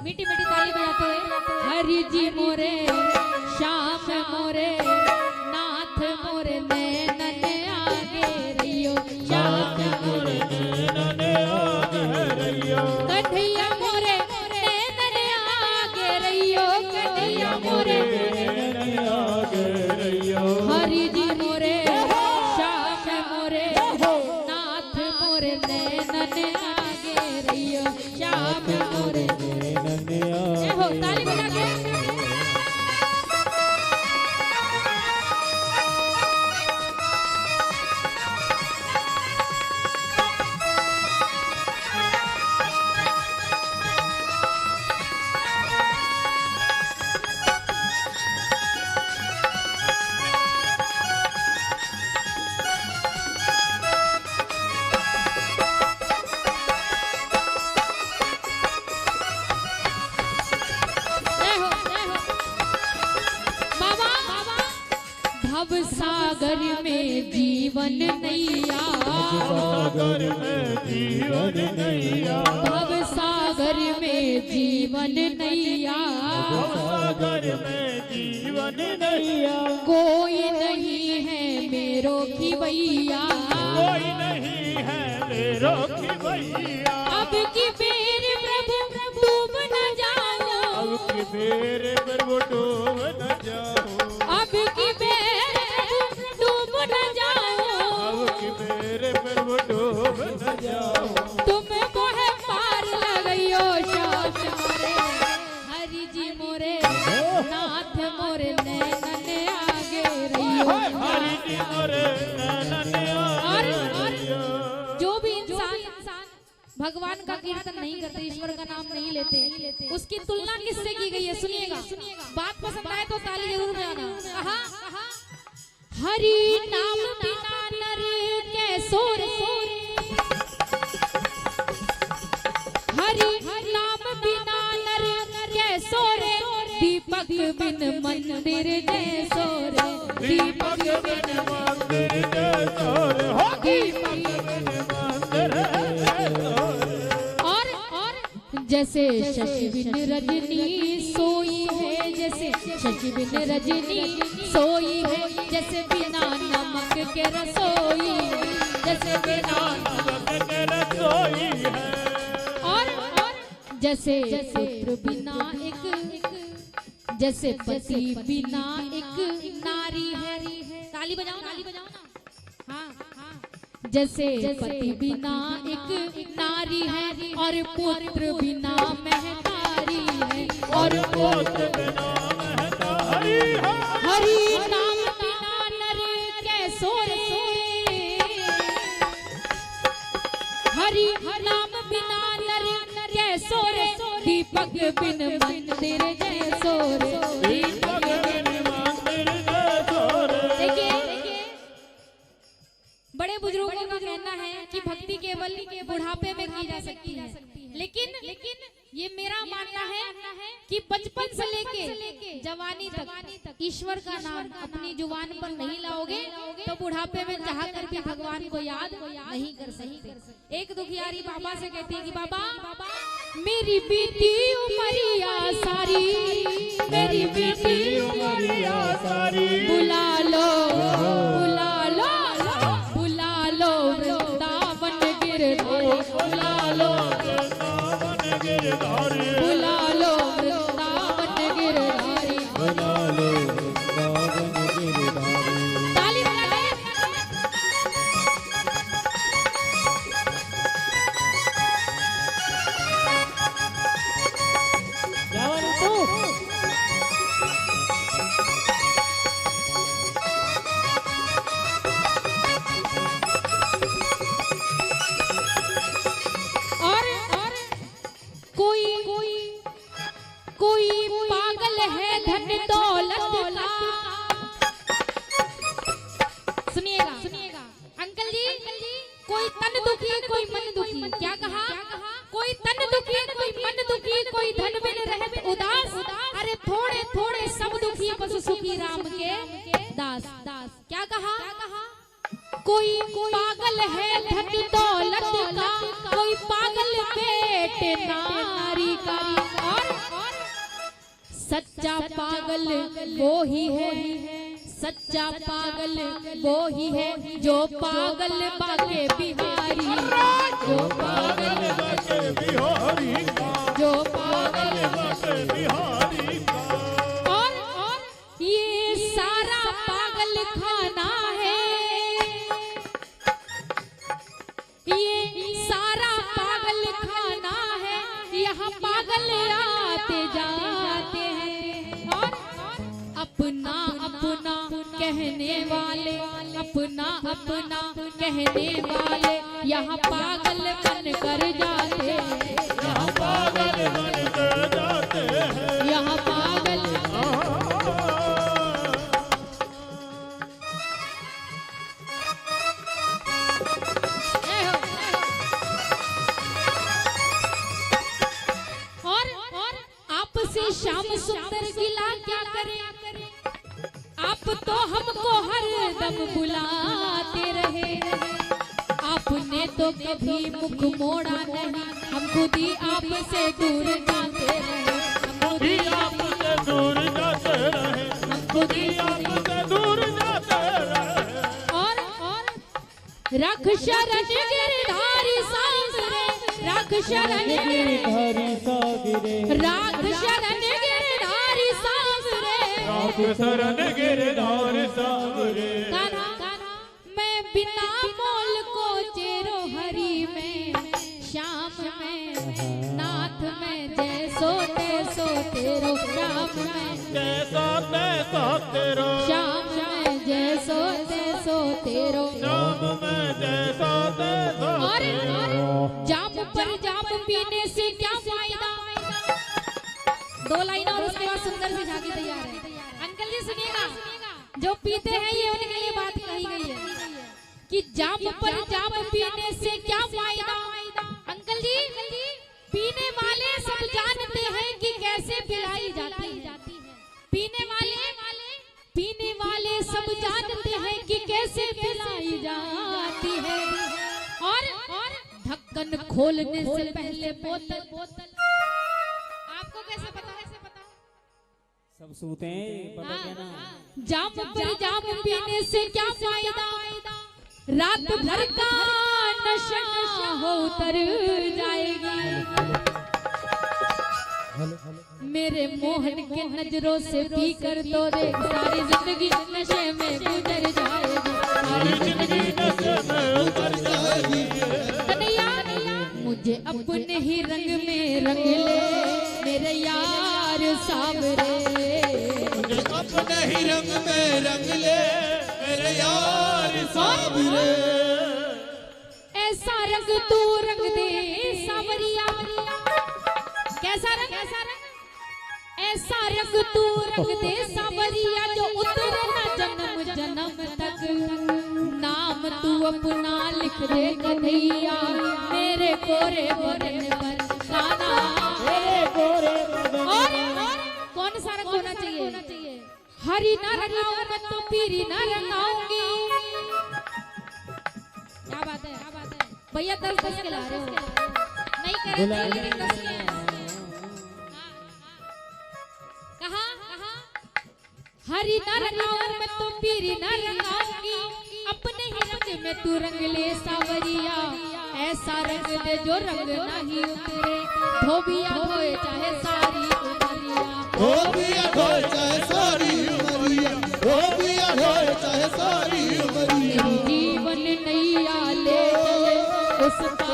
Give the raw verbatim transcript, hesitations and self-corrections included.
मीठी मीठी ताली बजाते हुए हरि जी मोरे श्याम मोरे नाथ मोरे नैनन आगे रहियो श्याम मोरे नैनन आगे रहियो कन्हैया मोरे नैनन आगे रहियो कन्हैया मोरे नैनन आगे रहियो हरि जी मोरे श्याम मोरे नाथ मोरे नैनन आगे रहियो श्याम मोरे नैनन आगे हो ताली बजा के भव सागर में जीवन नैया सागर में जीवन नैया भव सागर में जीवन नैया सागर में जीवन नैया कोई नहीं है मेरो की भैया कोई नहीं है मेरो की भैया अब की बेर प्रभु डूब न जाओ अब की बेर प्रभु डूब न जाओ अब की बेर डूब न जाओ अब की बेर प्रभु डूब न जाओ तुम मोह पार लगइयो श्याम मोरे हरि जी मोरे नाथ मोरे नैनन आगे रहियो हरि जी मोरे नैनन आगे रहियो जो भी इंसान भगवान का कीर्तन नहीं करते ईश्वर का नाम नहीं लेते उसकी तुलना किससे की गई है सुनिएगा बात पसंद आए तो ताली जरूर बजाना कहा हरि नाम बिना नर कैसो रे हरि नाम बिना नर कैसो रे दीपक बिन मंदिर जैसो रे दीपक बिन मंदिर जैसो रे हो दीपक बिन मंदिर जैसो और और जैसे शशि बिन रजनी सोई है जैसे शशि बिन रजनी सोई है जैसे बिना नमक के रसोई जैसे बिना नमक के रसोई है और और जैसे पुत्र बिना एक जैसे पति बिना एक नारी है ताली बजाओ ताली बजाओ ना हाँ हाँ जैसे पति बिना एक नारी है और पुत्र बिना महतारी है और पुत्र बिना महतारी है हरि नाम बिना नर कैसो रे हरि नाम बिना नर कैसो रे दीपक बिन मंदिर जैसो रे दीपक बिन मंदिर जैसो रे देखिए बड़े बुजुर्गों का कहना है कि भक्ति केवल बुढ़ापे में की जा सकती है लेकिन लेकिन ये मेरा मानना है कि बचपन से लेके जवानी तक ईश्वर का नाम अपनी जुबान पर नहीं लाओगे तो बुढ़ापे में चाह कर भी भगवान को याद नहीं कर सकते। एक दुखियारी बाबा से कहती है कि बाबा मेरी बीती उमरिया सारी मेरी बीती उमरिया सारी बुला लो बुला लो बुला लो वृंदावन गिरधारी बुला लो वृंदावन गिरधारी बुला लो वृंदावन गिरधारी बुला लो वृंदावन गिरधारी ताली बजा दे जवान तू और और कोई कोई कोई पागल है धन दौलत का सुनिएगा सुनिएगा अंकल जी कोई तन दुखी कोई मन दुखी क्या कहा कोई तन दुखी कोई मन दुखी कोई धन बिन रहत उदास अरे थोड़े थोड़े सब दुखी बस सुखी राम के दास दास क्या कहा कोई पागल है धन दौलत का कोई पागल पेट नारी का और सच्चा पागल वो ही है, सच्चा पागल वो ही है जो पागल बाके बिहारी, जो पागल बाके बिहारी का, जो पागल बाके बिहारी का। और और ये सारा पागल खाना है, ये सारा पागल खाना है, यहाँ पागल आते जाते हैं। और अपना अपना कहने वाले, अपना अपना कहने वाले यहाँ पागल बन कर जाते हैं, यहाँ पागल बन कर जाते हैं, यहाँ पागल। और और आपसे श्याम सुंदर गिला क्या करे, आप तो हमको हर दम बुलाते रहे, आपने तो कभी मुख मोड़ा नहीं, हम खुद ही आपसे दूर जाते रहे, हम खुद ही आपसे दूर जाते रहे, हम खुद ही आपसे दूर जाते रहे। और और रख शरण गिरधारी सांवरे, रख शरण गिरधारी सांवरे, रख शरण गिरधारी सांवरे, राख शरण गिरधार सांवरे। कान्हा मैं बिना मोल को चेरो हरि में, श्याम में नाथ में जैसो तैसो तेरो, श्याम में जैसा तैसा तेरो, श्याम में जैसो तैसो तेरो। श्याम में जैसा तैसा और तेरो। जाम पर जाम पीने से क्या फायदा, दो लाइन और उसके बाद सुंदर सी झांकी तैयार है। अंकल जी सुनिएगा, जो पीते हैं ये उनके लिए बात कही गई है कि जाम पर जाम पीने से क्या फायदा। अंकल जी पीने वाले सब जानते हैं कि कैसे पिलाई जाती है, पीने वाले पीने वाले सब जानते हैं कि कैसे पिलाई जाती है। और और ढक्कन खोलने से पहले बोतल, आपको कैसे पता, कैसे पता? सब सूते हैं, पता क्या ना। जाम पर जाम पीने से क्या फायदा, रात भर का नशा हो उतर जाएगी। मेरे मोहन के नजरों से पी कर तो देख, सारी जिंदगी नशे में गुजर जाएगी, सारी जिंदगी नशे में उतर जाएगी। कन्हैया मुझे अपने ही रंग में रंग ले मेरे यार सावरे, मुझे अपने ही रंग में रंग ले मेरे यार सावरे। ऐसा रंग तू रंग दे सावरिया, कैसा रंग, कैसा रंग, ऐसा रंग तू रंग दे सावरिया जो उतरे ना जन्म जन्म तक, नाम तू अपना लिख दे कन्हैया मेरे गोरे बदन पर गाना, मेरे गोरे बदन। और कौन सा रंग होना चाहिए, हरी ना रंगाऊं मैं तो पीरी ना रंगाऊंगी। क्या बात है, क्या बात है भैया, दस दस के ला रहे हो, नहीं करे थे लेकिन दस के कहा कहा, हरी ना रंगाऊं मैं तो पीरी ना रंगाऊंगी, अपने ही रंग में तू रंग ले सावरिया, ऐसा रंग दे जो रंग नहीं उतरे, धोबिया धोए चाहे सारी उमरिया, धोबिया धोए चाहे सारी उमरिया, धोबिया धोए चाहे सारी उमरिया। मेरी जीवन नैया ले चले उस